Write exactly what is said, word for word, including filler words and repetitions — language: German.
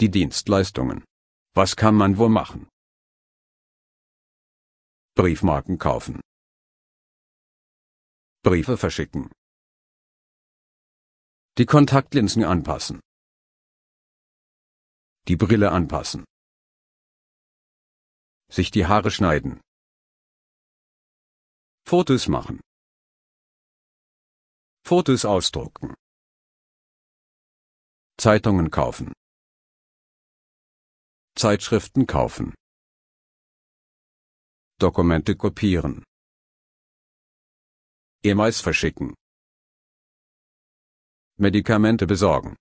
Die Dienstleistungen. Was kann man wo machen? Briefmarken kaufen. Briefe verschicken. Die Kontaktlinsen anpassen. Die Brille anpassen. Sich die Haare schneiden. Fotos machen. Fotos ausdrucken. Zeitungen kaufen. Zeitschriften kaufen. Dokumente kopieren. E-Mails verschicken. Medikamente besorgen.